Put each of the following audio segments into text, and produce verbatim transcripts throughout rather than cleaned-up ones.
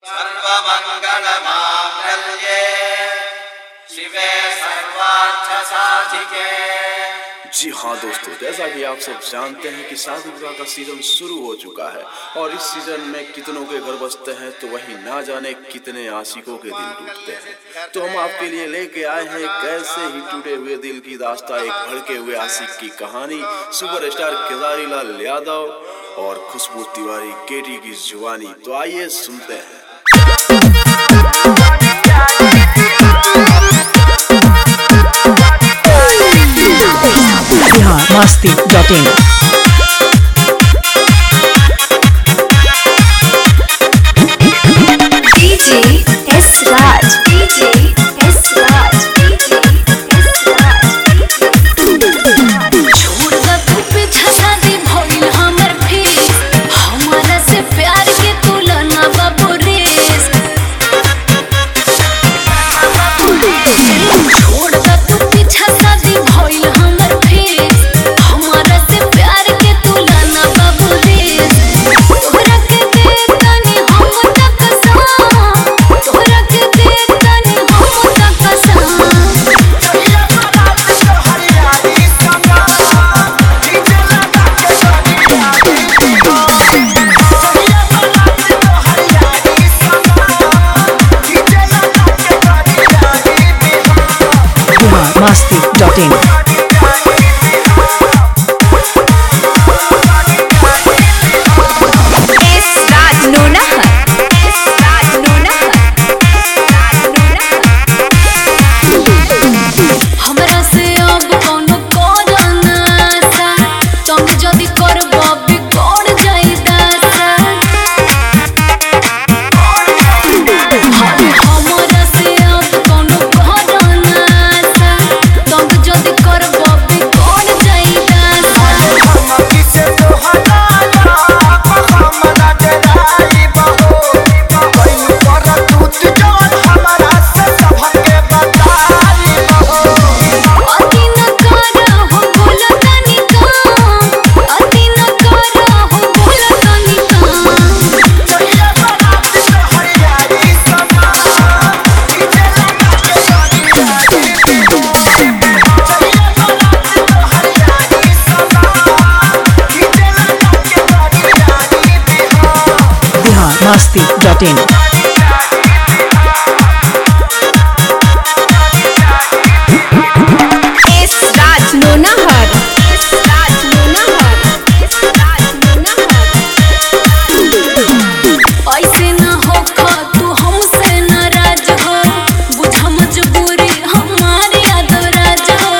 सर्वमंगलमांगल्ये शिवे सर्वार्थसाधिके। जी हाँ दोस्तों, जैसा कि आप सब जानते हैं कि शादी विवाह का सीजन शुरू हो चुका है और इस सीजन में कितनों के घर बसते हैं तो वहीं ना जाने कितने आशिकों के दिल टूटते हैं। तो हम आपके लिए लेके आए हैं कैसे ही टूटे हुए दिल की दास्तां, एक भड़के हुए आशिक की कहानी। सुपरस्टार खेसारी लाल यादव और खुशबू तिवारी केटी की जुबानी। तो आइए सुनते हैं। मस्ती dot in. DJ S Raj, DJ S Raj, DJ S Raj. छोड़ द तू पीछा शादी भइल हमर फेस, हमारा से प्यार के तुलना बाबू रेस। छोड़ द तू पीछा शादी भइल हमर फेस, हमारा से प्यार के तुलना बाबू रेस। तोहरा के देखतानी हम तक सा, तोहरा के देखतानी हम तक सा। चलिया बारात तो हरियाली समा, डीजे लगा के गाड़ी गाड़ी बिहा। चलिया बारात तो हरियाली समा, डीजे लगा के गाड़ी गाड़ी बिहा। मस्ती dot in. S Raj Nonahar, S Raj Nonahar, Raj Nonahar. हमरा से अब कोनो करना आशा, तुम जदि करब बिगड़ जाई दासा। हमरा से अब कोनो करना आशा, तुम जदि करब बिगड़ जाई दासा। हम किसे तोहरा हमरा डराई बहो, कहीं पर टूट जवन हमरा से सबके बताई बहो। अति न करा हो बोलतानी काम, अति न करा हो बोलतानी काम। चलिया बारात तो हरियाली समा, डीजे लगा के गाड़ी गाड़ी बिहा। चलिया बारात तो हरियाली समा, डीजे लगा के गाड़ी गाड़ी बिहा। बिहार मस्ती dot in. S Raj Nonahar, S Raj Nonahar, S Raj Nonahar. ऐसे न होखा तू हमसे नाराज हो, बुझा मजबूरी हमारे यादवराज हो।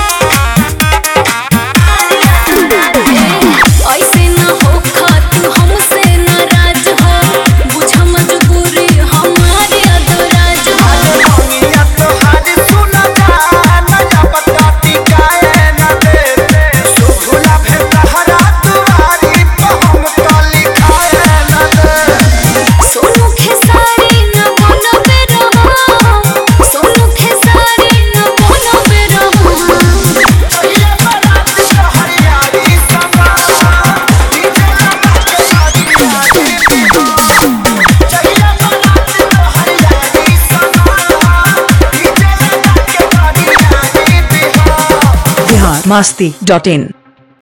ऐसे न होखा तू हमसे नाराज हो, बुझा मजबूरी हमारे यादवराज हो। दुनिया तोहारी सुना जाना, जब काटी गाए न दे। शुभला भे तहरा दुआरी पे हम तो लिखाए न दे। सोनू खेसारी न बनबे रहो, सोनू खेसारी न बनबे रहो। चलिया बारात तो हरियाली समा, डीजे लगा के गाड़ी गाड़ी बिहा। चलिया बारात तो हरियाली समा, डीजे लगा के गाड़ी गाड़ी बिहा। बिहार मस्ती डॉट इन।